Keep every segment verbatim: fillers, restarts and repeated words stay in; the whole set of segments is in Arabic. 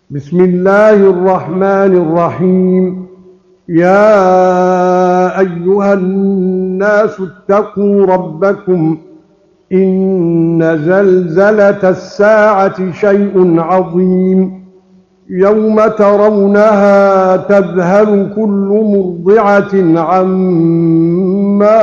بسم الله الرحمن الرحيم. يا أيها الناس اتقوا ربكم إن زلزلة الساعة شيء عظيم يوم ترونها تذهل كل مرضعة عما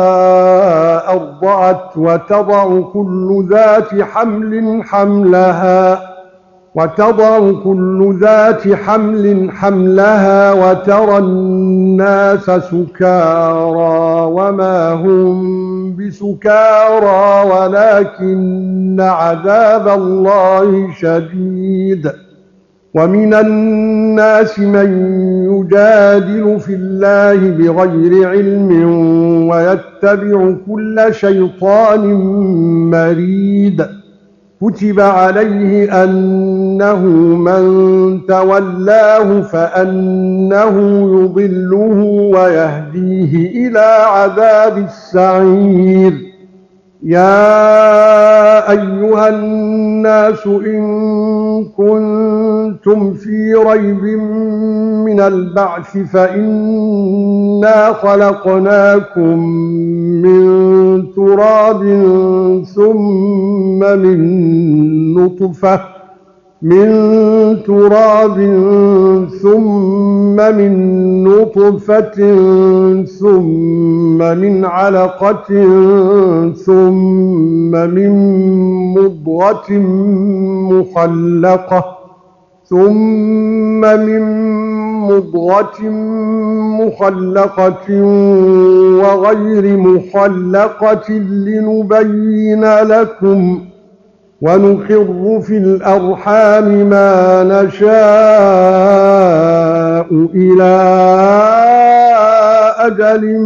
أرضعت وتضع كل ذات حمل حملها وتضع كل ذات حمل حملها وترى الناس سكارى وما هم بسكارى ولكن عذاب الله شديد. ومن الناس من يجادل في الله بغير علم ويتبع كل شيطان مريد. كتب عليه أنه من تولاه فأنه يضله ويهديه إلى عذاب السعير. يا أيها الناس إن كنتم في ريب من البعث فإنا خلقناكم من تراب ثم من نطفة من تراب ثم من نطفة ثم من علقة ثم من مضغة مخلقة ثم من مضغة مخلقة وغير مخلقة لنبين لكم ونقر في الأرحام ما نشاء إلى أجل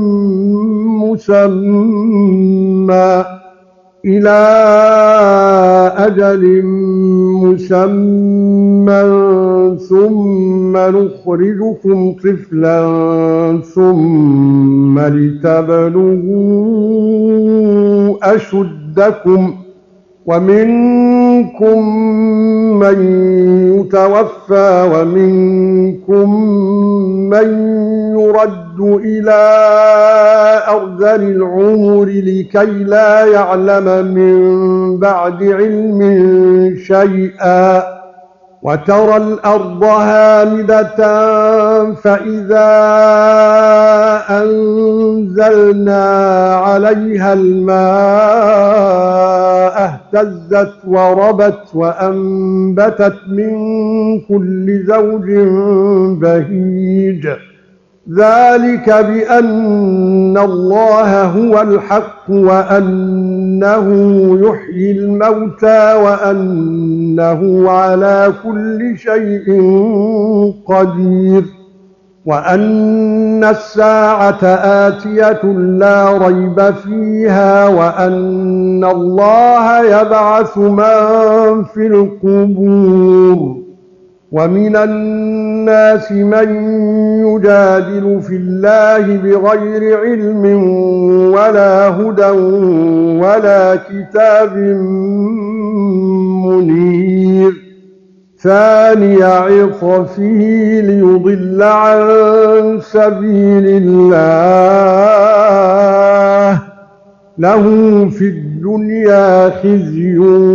مسمى إلى أجل مسمى ثم نخرجكم طفلا ثم لتبلغوا أشدكم ومنكم من يتوفى ومنكم من يرد إلى أرذل العمر لكي لا يعلم من بعد علم شيئا. وترى الأرض هامدة فإذا أنزلنا عليها الماء اهتزت وربت وأنبتت من كل زوج بهيج. ذلك بأن الله هو الحق وأنه يحيي الموتى وأنه على كل شيء قدير وأن الساعة آتية لا ريب فيها وأن الله يبعث من في القبور. ومن الناس من يجادل في الله بغير علم ولا هدى ولا كتاب منير. ثاني عطفه ليضل عن سبيل الله له في الدنيا خزي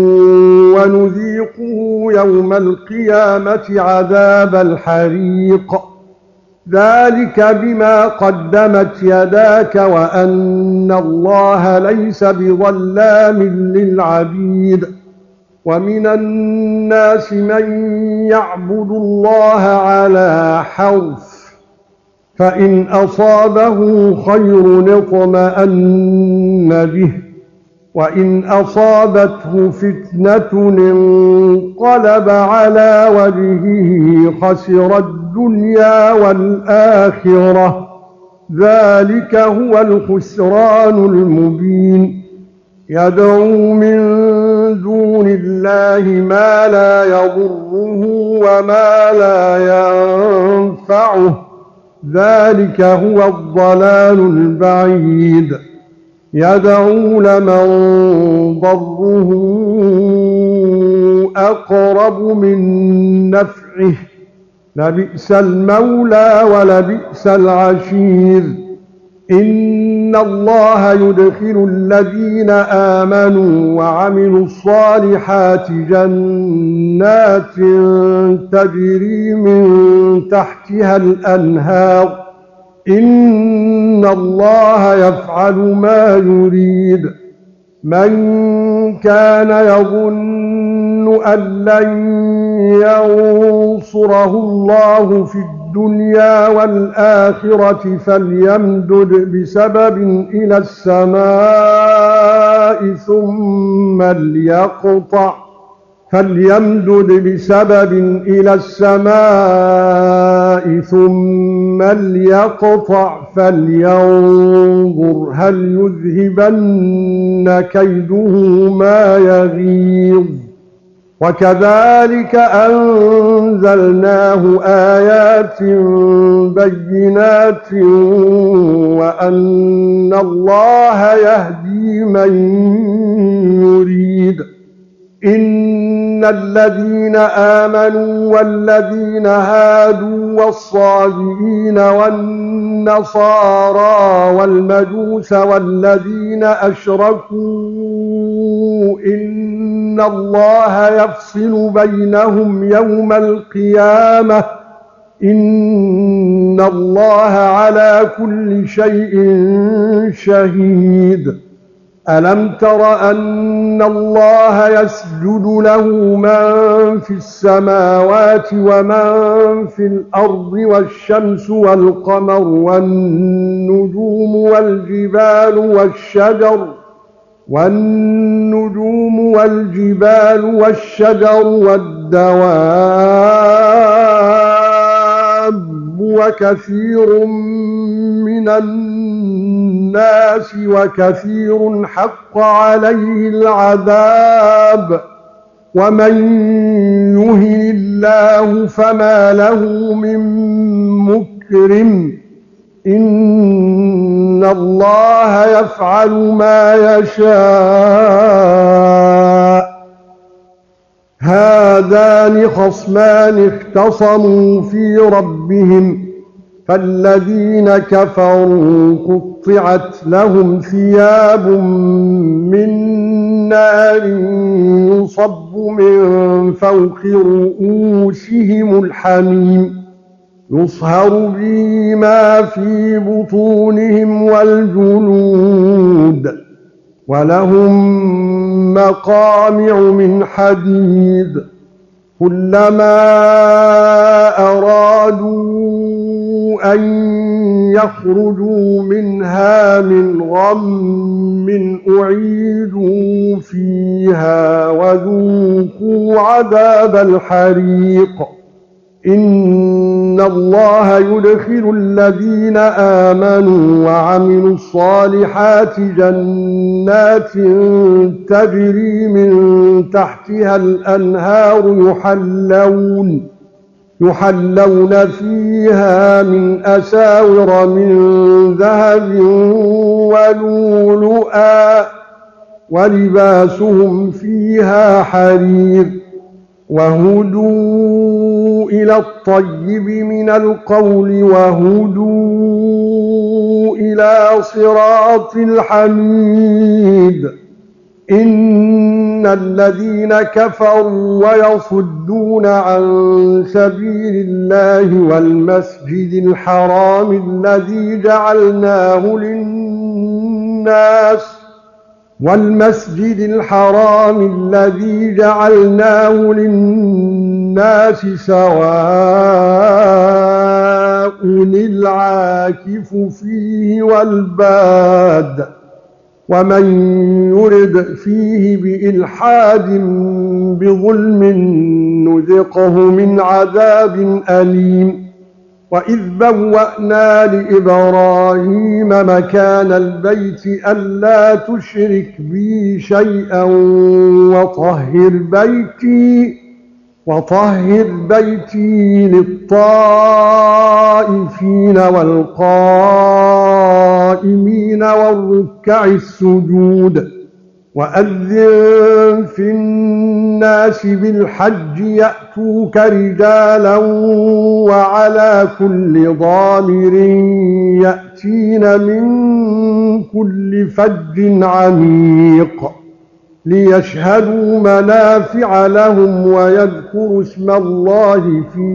ونذيقه يوم القيامة عذاب الحريق. ذلك بما قدمت يداك وأن الله ليس بظلام للعبيد. ومن الناس من يعبد الله على حرف فإن أصابه خير اطمأن به وإن أصابته فتنة انقلب على وجهه خسر الدنيا والآخرة. ذلك هو الخسران المبين. يدعو من دون الله ما لا يضره وما لا ينفعه. ذلك هو الضلال البعيد. يدعو لمن ضره أقرب من نفعه نفعه لبئس المولى ولبئس العشير إن الله يدخل الذين آمنوا وعملوا الصالحات جنات تجري من تحتها الأنهار إن الله يفعل ما يريد من كان يظن أن لن ينصره الله في الدنيا والآخرة فليمدد بسبب إلى السماء ثم ليقطع فليمدد بسبب إلى السماء ثم ليقطع فلينظر هل يذهبن كيده ما يغيظ وكذلك أنزلناه آيات بينات وأن الله يهدي من يريد إن الذين آمنوا والذين هادوا والصابئين والنصارى والمجوس والذين أشركوا إن الله يفصل بينهم يوم القيامة إن الله على كل شيء شهيد ألم تر أن الله يسجد له من في السماوات ومن في الأرض والشمس والقمر والنجوم والجبال والشجر والنجوم والجبال والشجر والدواب وكثير من الناس وكثير حق عليه العذاب ومن يهن الله فما له من مكرم إن الله يفعل ما يشاء هذان خصمان اختصموا في ربهم فالذين كفروا قطعت لهم ثياب من نار يصب من فوق رؤوسهم الحميم يصهر به ما في بطونهم والجلود ولهم مقامع من حديد كلما أرادوا أن يخرجوا منها من غم أعيدوا فيها وذوقوا عذاب الحريق إن الله يدخل الذين آمنوا وعملوا الصالحات جنات تجري من تحتها الأنهار يحلون يحلون فيها من أساور من ذهب ولؤلؤا ولباسهم فيها حرير وهدوا إلى الطيب من القول وهدوا إلى صراط الحميد إن الذين كفروا ويصدون عن سبيل الله والمسجد الحرام الذي جعلناه للناس والمسجد الحرام الذي جعلناه للناس سواء العاكف فيه والباد ومن يرد فيه بإلحاد بظلم نذقه من عذاب أليم وإذ بوأنا لإبراهيم مكان البيت ألا تشرك بي شيئا وطهر بيتي وطهر بيتي للطائفين والقائمين والركع السجود وأذن في الناس بالحج يأتوك رجالا وعلى كل ضامر يأتين من كل فج عميق ليشهدوا منافع لهم ويذكروا اسم الله في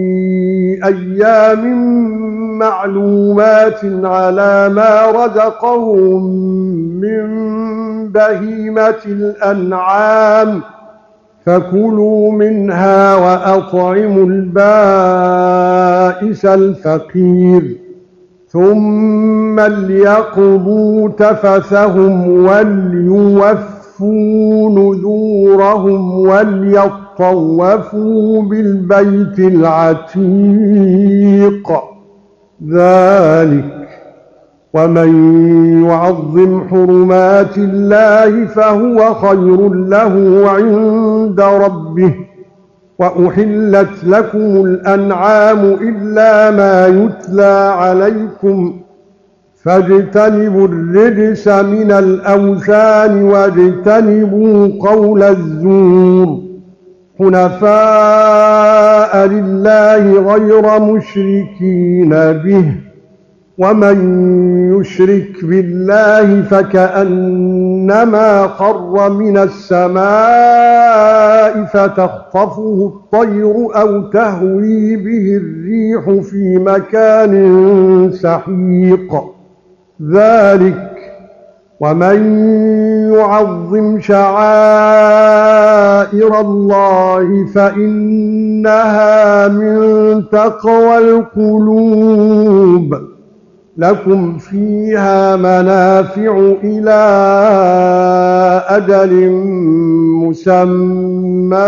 أيام معلومات على ما رزقهم من بهيمة الأنعام فكلوا منها وأطعموا البائس الفقير ثم ليقضوا تفثهم وليوفوا نذورهم وليطوفوا بالبيت العتيق ذلك ومن يعظم حرمات الله فهو خير له عند ربه وأحلت لكم الأنعام إلا ما يتلى عليكم فاجتنبوا الرجس من الأوثان واجتنبوا قول الزور حنفاء لله غير مشركين به ومن يشرك بالله فكأنما خر من السماء فتخطفه الطير أو تهوي به الريح في مكان سحيق ذلك ومن يعظم شعائر الله فإنها من تقوى القلوب لكم فيها منافع إلى أجل مسمى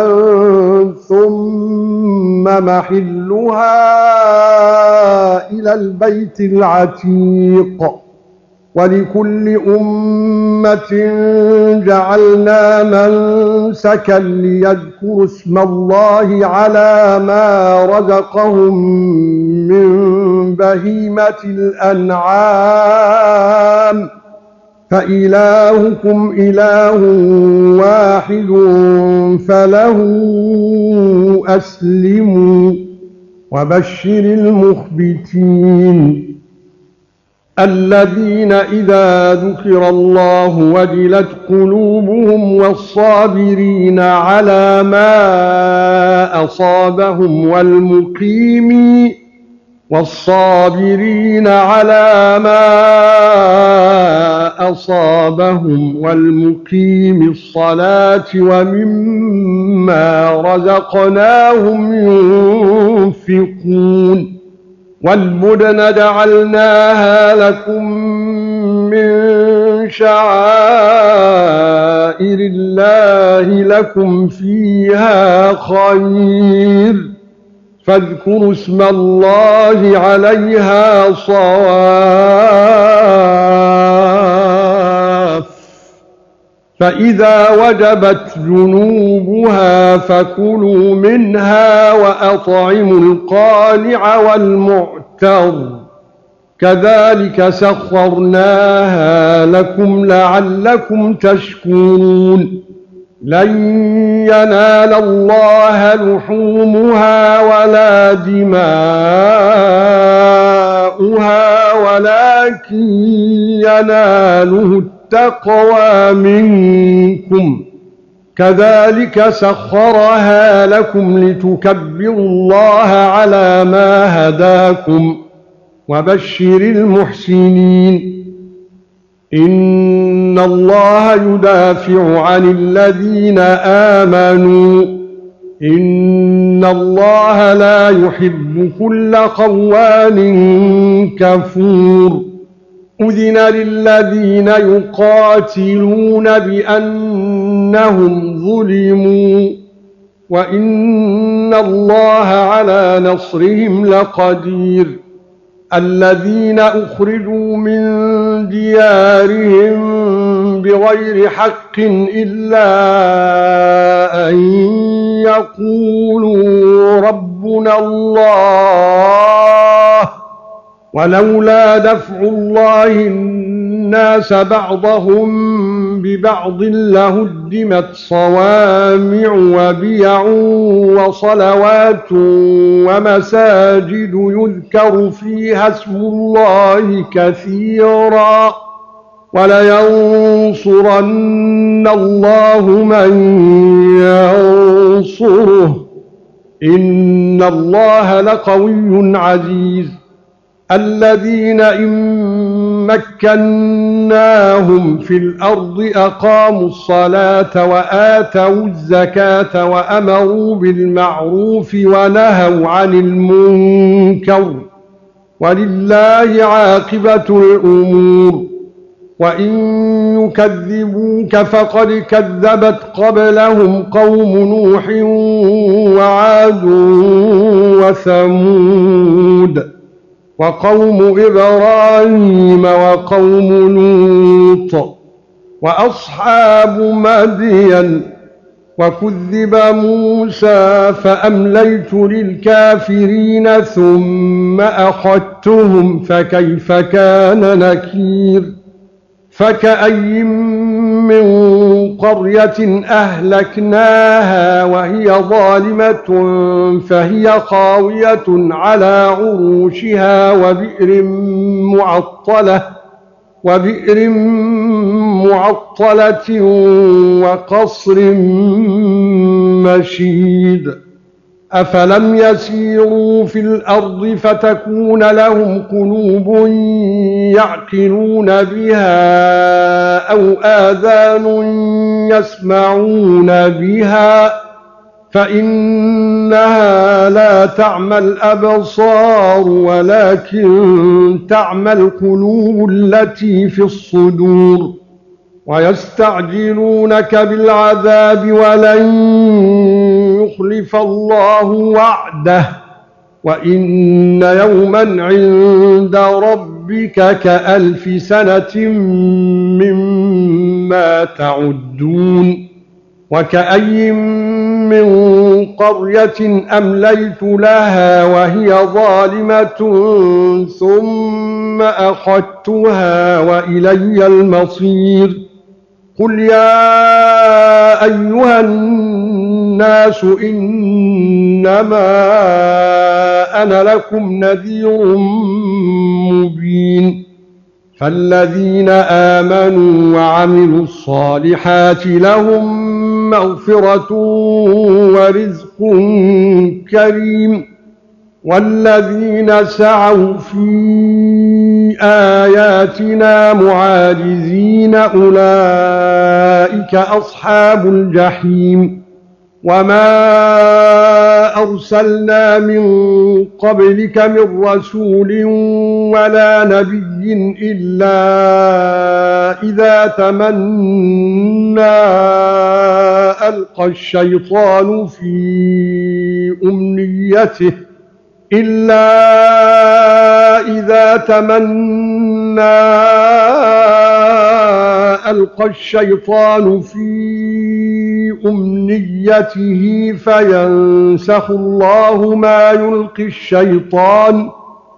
ثم محلها إلى البيت العتيق ولكل أمة جعلنا منسكا ليذكروا اسم الله على ما رزقهم من بهيمة الأنعام فإلهكم إله واحد فله أسلموا وبشر المخبتين الذين إذا ذكر الله وجلت قلوبهم والصابرين على ما أصابهم والمقيم والصابرين على ما أصابهم والمقيم الصلاة ومما رزقناهم ينفقون والبدن جعلناها لكم من شعائر الله لكم فيها خير فاذكروا اسم الله عليها صواف فإذا وجبت جنوبها فكلوا منها وأطعموا القانع والمعتر كذلك سخرناها لكم لعلكم تشكرون لن ينال الله لحومها ولا دماؤها ولكن يناله التقوى منكم كذلك سخرها لكم لتكبروا الله على ما هداكم وبشر المحسنين إن الله يدافع عن الذين آمنوا إن الله لا يحب كل خوان كفور أذن للذين يقاتلون بأنهم ظلموا وإن الله على نصرهم لقدير الذين أخرجوا من ديارهم بغير حق إلا أن يقولوا ربنا الله ولولا دفع الله الناس بعضهم ببعض لهدمت صوامع وبيع وصلوات ومساجد يذكر فيها اسم الله كثيرا ولينصرن الله من ينصره إن الله لقوي عزيز الذين إن مكناهم في الأرض أقاموا الصلاة وآتوا الزكاة وأمروا بالمعروف ونهوا عن المنكر ولله عاقبة الأمور وإن يكذبوك فقد كذبت قبلهم قوم نوح وعاد وثمود وقوم إبراهيم وقوم لوط وأصحاب مدين وكذب موسى فأمليت للكافرين ثم أخذتهم فكيف كان نكير فكأي من قرية أهلكناها وهي ظالمة فهي خاوية على عروشها وبئر معطلة وبئر معطلة وقصر مشيد أفلم يسيروا في الأرض فتكون لهم قلوب يعقلون بها أو آذان يسمعون بها فإنها لا تعمى الأبصار ولكن تعمى القلوب التي في الصدور ويستعجلونك بالعذاب ولن يخلف الله وعده وإن يوما عند ربك كألف سنة مما تعدون وكأي من قرية أمليت لها وهي ظالمة ثم أخذتها وإلي المصير قل يا أيها الناس إنما أنا لكم نذير مبين فالذين آمنوا وعملوا الصالحات لهم مغفرة ورزق كريم والذين سعوا في آياتنا معاجزين أولئك أصحاب الجحيم وما أرسلنا من قبلك من رسول ولا نبي إلا إذا تمنى ألقى الشيطان في أمنيته إلا إذا تمنى ألقى الشيطان في أمنيته فينسخ الله ما يلقي الشيطان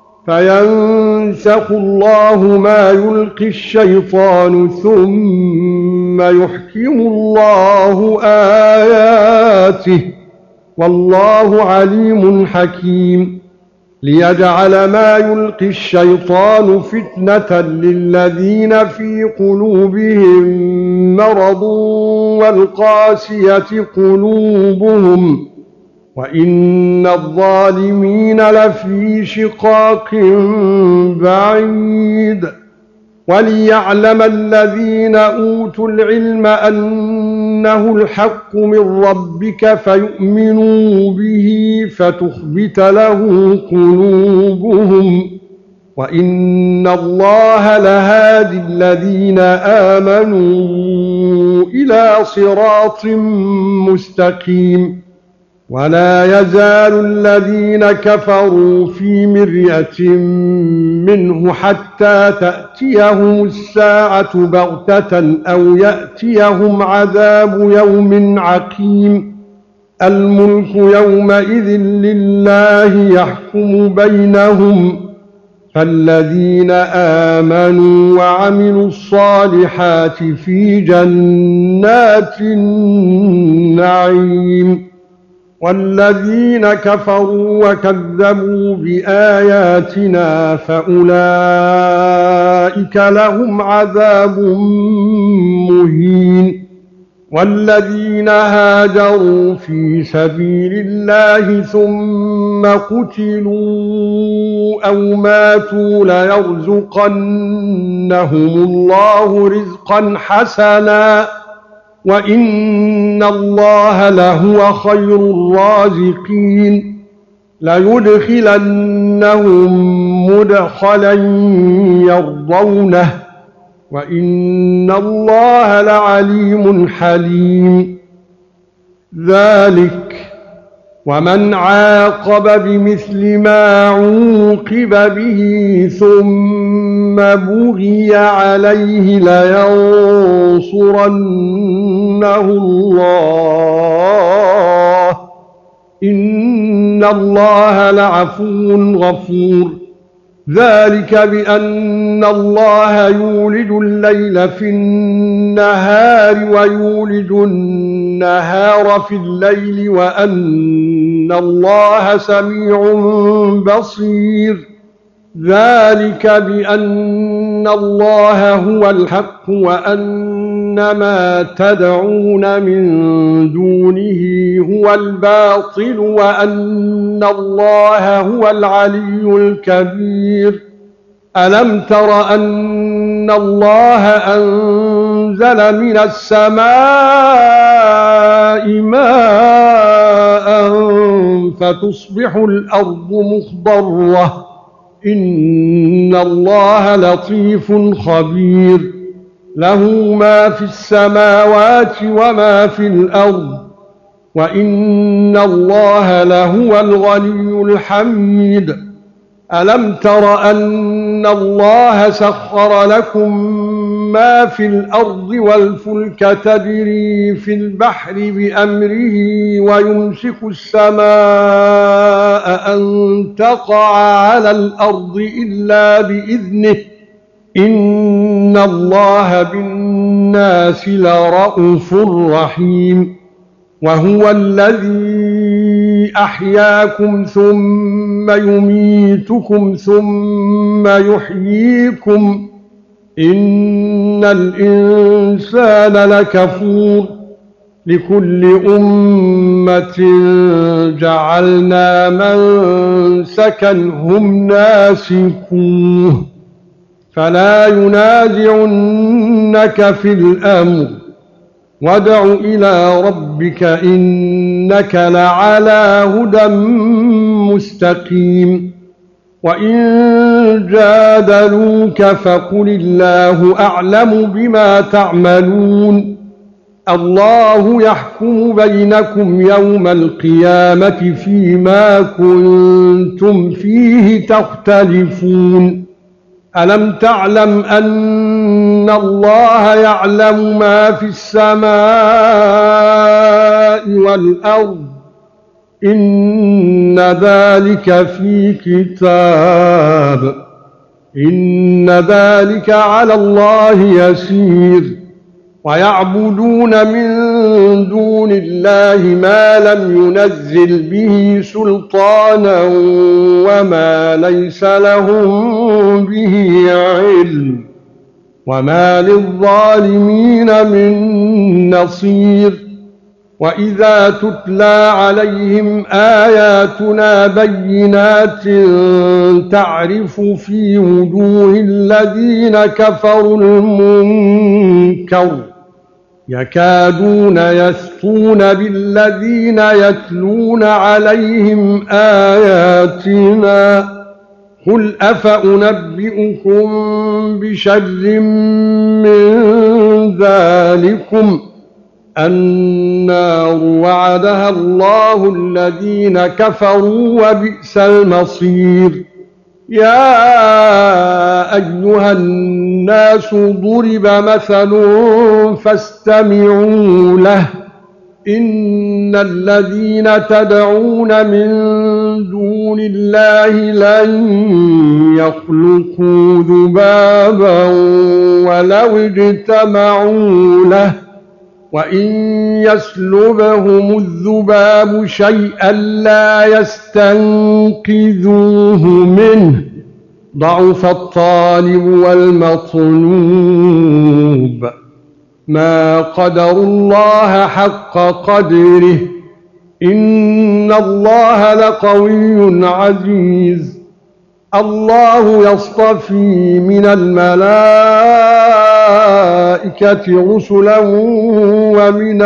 فينسخ الله ما يلقي الشيطان ثم يحكم الله آياته والله عليم حكيم ليجعل ما يلقي الشيطان فتنة للذين في قلوبهم مرض والقاسية قلوبهم وإن الظالمين لفي شقاق بعيد وليعلم الذين أوتوا العلم أنه الحق من ربك فيؤمنوا به فتخبت له قلوبهم وإن الله لهادي الذين آمنوا إلى صراط مستقيم ولا يزال الذين كفروا في مرية منه حتى تأتيهم الساعة بغتة أو يأتيهم عذاب يوم عقيم الملك يومئذ لله يحكم بينهم فالذين آمنوا وعملوا الصالحات في جنات النعيم والذين كفروا وكذبوا بآياتنا فأولئك لهم عذاب مهين والذين هاجروا في سبيل الله ثم قتلوا أو ماتوا ليرزقنهم الله رزقا حسنا وإن الله لهو خير الرازقين ليدخلنهم مدخلا يرضونه وإن الله لعليم حليم ذلك ومن عاقب بمثل ما عوقب به ثم بغي عليه لينصرنه الله إن الله لعفو غفور ذلك بأن الله يولج الليل في النهار ويولج النهار في الليل وأن الله سميع بصير ذلك بأن الله هو الحق وأن ما تدعون من دونه هو الباطل وأن الله هو العلي الكبير ألم تر أن الله أنزل من السماء ماء فتصبح الأرض مخضرة إن الله لطيف خبير له ما في السماوات وما في الأرض وإن الله لهو الغني الحميد ألم تر أن الله سخر لكم ما في الأرض والفلك تجري في البحر بأمره ويمسك السماء أن تقع على الأرض إلا بإذنه إن الله بالناس لرءوف رحيم وهو الذي أحياكم ثم يميتكم ثم يحييكم إن الإنسان لكفور لكل أمة جعلنا منسكا هم ناسكوه فلا ينازعنك في الأمر وادع إلى ربك إنك لعلى هدى مستقيم وإن جادلوك فقل الله أعلم بما تعملون الله يحكم بينكم يوم القيامة فيما كنتم فيه تختلفون ألم تعلم أن الله يعلم ما في السماء والأرض إن ذلك في كتاب إن ذلك على الله يسير ويعبدون من دون الله ما لم ينزل به سلطانا وما ليس لهم به علم وما للظالمين من نصير وإذا تتلى عليهم آياتنا بينات تعرف في وجوه الذين كفروا المنكر يكادون يسطون بالذين يتلون عليهم آياتنا قل أفأنبئكم بشر من ذلكم النار وعدها الله الذين كفروا وبئس المصير يا أيها الناس ضرب مثل فاستمعوا له إن الذين تدعون من دون الله لن يخلقوا ذبابا ولو اجتمعوا له وإن يسلبهم الذباب شيئا لا يستنقذوه منه ضعف الطالب والمطلوب ما قدروا الله حق قدره إن الله لقوي عزيز الله يصطفي من الملائكة رسلا ومن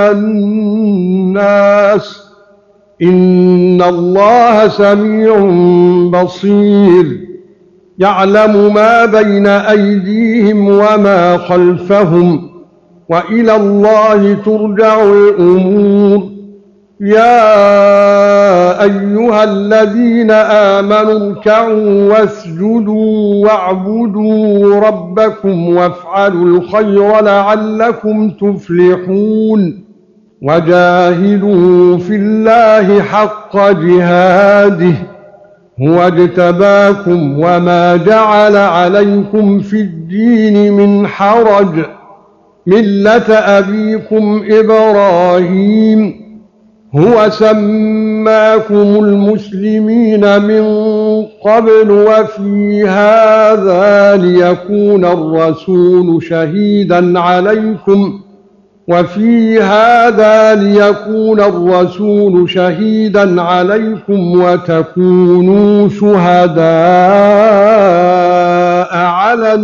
الناس إن الله سميع بصير يعلم ما بين أيديهم وما خلفهم وإلى الله ترجع الأمور يا أيها الذين آمنوا اركعوا واسجدوا واعبدوا ربكم وافعلوا الخير لعلكم تفلحون وجاهدوا في الله حق جهاده هو اجتباكم وما جعل عليكم في الدين من حرج ملة أبيكم إبراهيم هو سماكم المسلمين من قبل وفي هذا ليكون الرسول شهيدا عليكم وفي هذا ليكون الرسول شهيدا عليكم وتكونوا شهداء على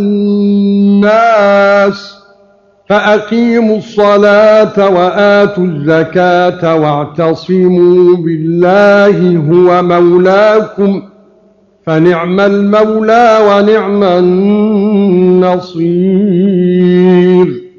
الناس فأقيموا الصلاة وآتوا الزكاة واعتصموا بالله هو مولاكم فنعم المولى ونعم النصير